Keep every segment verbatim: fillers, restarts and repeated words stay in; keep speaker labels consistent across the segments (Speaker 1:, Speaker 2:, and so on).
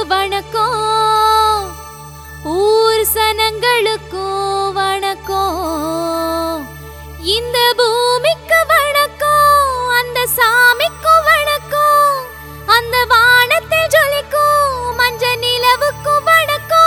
Speaker 1: வணக்கம், ஊர் சனங்களுக்கும் வணக்கம், இந்த பூமிக்கு வணக்கம், அந்த சாமிக்கு வணக்கம், அந்த வானத்தில் ஜொலிக்கும் மஞ்ச நிலவுக்கு வணக்கம்.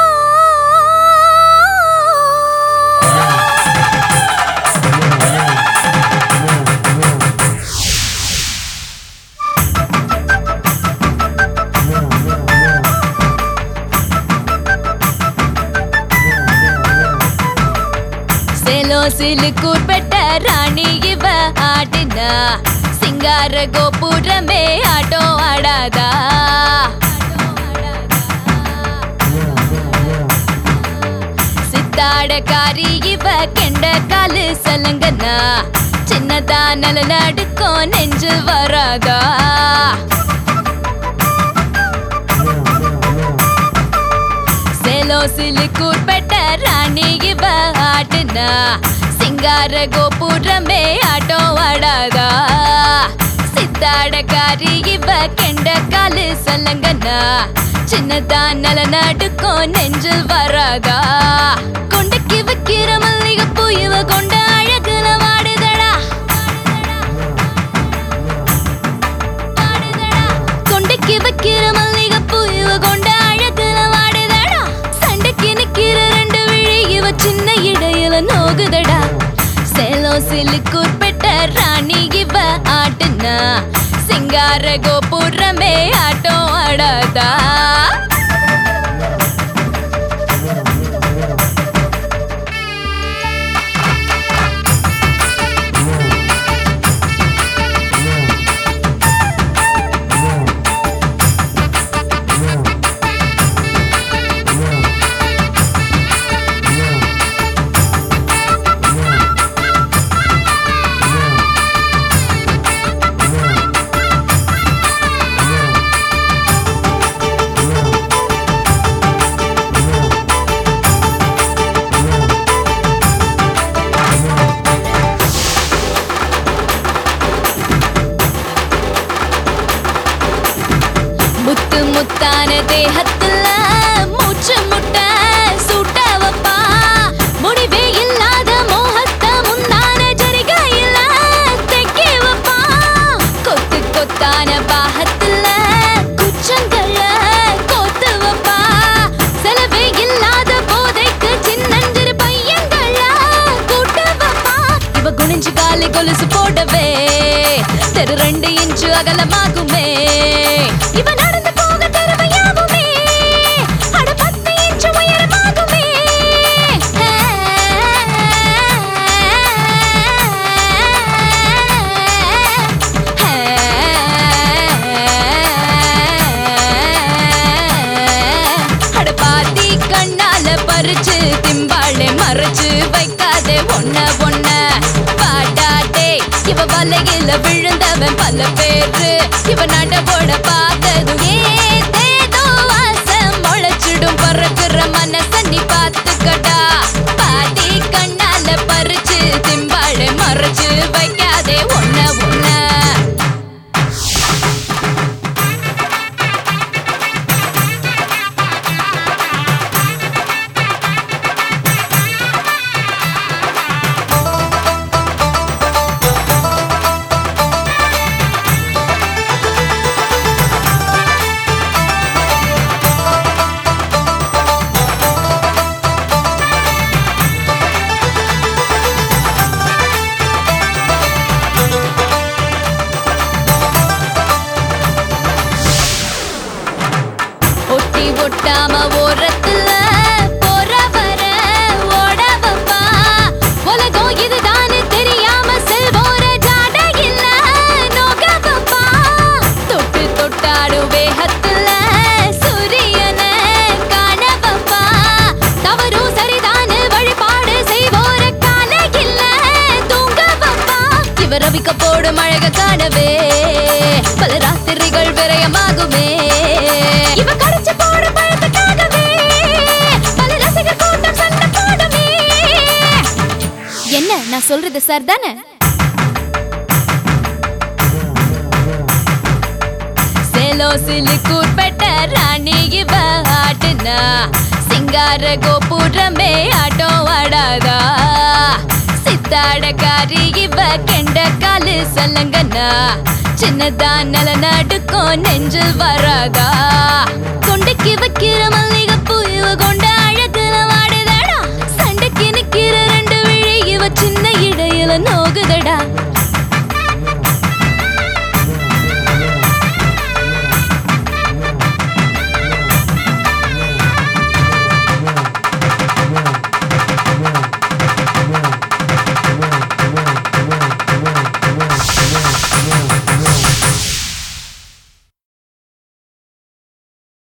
Speaker 1: சிலுக்கூர் பெட்ட ராணி இவ ஆடினா, சிங்கார கோபுரமே ஆட்டோ ஆடாதா. சித்தாடக்காரி இவ கெண்ட காலு சலங்கனா, சின்னதா நல நடுக்கும் நெஞ்சு வராதா. சிலுக்கூர் பெட்ட ராணி இவ ஆடினா, சிங்கார கோபுரமே ஆட்டோ ஆடாதா. சித்தாடக்காரி இவ கெண்ட காலு சலங்கனா, சின்னதா நல நடுக்கும் நெஞ்சில் வராதா. கொண்டைக்கு வைக்கிற மல்லிகைப்பூ இவ கொண்ட அழகுல வாடுதடா. கொண்டைக்கு வைக்கிற மல்லிகைப்பூ இவ கொண்ட அழகுல வாடுதடா. சண்டைக்கு நிக்கிற ரெண்டு விழி இவ சின்ன இடையில நோகுதடா. சேலோ சிலுக்கூர் பெட்ட ராணி இவ ஆடுனா, சிங்கார கோபுரமே ஆட்டோ ஆடாதா. முத்து முத்தான தேகத்துல மூச்சு முட்ட சூட்ட வப்பா. முடிவே இல்லாத மோகத்த முந்தான ஜரிகையில தெக்கி வப்பா. கொத்து கொத்தான பாகத்துல குச்சங்கள கோத்து வப்பா. செலவே இல்லாத போதைக்கு சின்னஞ்சிறு பையங்கள கூட்டு வப்பா. இவ குனிஞ்சு காலி கொலுசு போடவே தெரு ரெண்டு இன்ச்சு அகலமாகுமே. இவ நடந்து போக தெருவையாகுமே, அட பத்து இன்ச்சு உயரமாகுமே. அட பாத்தி கண்ணால பறிச்சு திம்பாளே மறைச்சு வைக்காதே ஒன்ன ஒன்ன பாட்டாதே. இவ வலையில விழுந்தவன் பல பேரு, இவ நடவோட பார்த்ததும் ஏதேதோ ஆசை முளைச்சிடும். பறக்குற மனச நீ பார்த்துக்கடா. பாதி கண்ணால பறிச்சு திம்பாளே மறைச்சு வைக்காதே ஒன்ன ஒன்ன. ஒட்டாம ஓரத்துல போற வர ஓட வப்பா. உலகம் இதுதானு தெரியாம செல்வோர ஜாட இல்ல நோக வப்பா. தொட்டு தொட்டாடு வேகத்துல சூரியன காண வப்பா. தவறும் சரிதானு வழிபாடு செய்வோர கால இல்ல தூங்க வப்பா. இவ ரவிக்க போடும் அழக காணவே பல ராத்திரிகள் விரயமாகுமே. இவ கடைச்சு போட பழத்துக்காகவே பல ரசிகர் கூட்டம் சண்டை போடுமே. என்ன நான் சொல்றது சரிதானே? சேலோ சிலுக்கூர் பெட்ட ராணி இவ ஆட்டுனா சிங்கார கோபுரமே ஆட்டம் ஆடாதா சித்தாடக்காரி இவ கெண்ட காலு சலங்கனா சின்னதா நல நடுக்கும் நெஞ்சில் வராதா கொண்டைக்கு வைக்கிற மல்லிகைப்பூ இவ கொண்ட அழகுல வாடுதடா சண்டைக்கு நிக்கிற ரெண்டு விழி இவ சின்ன இடையில நோகுதடா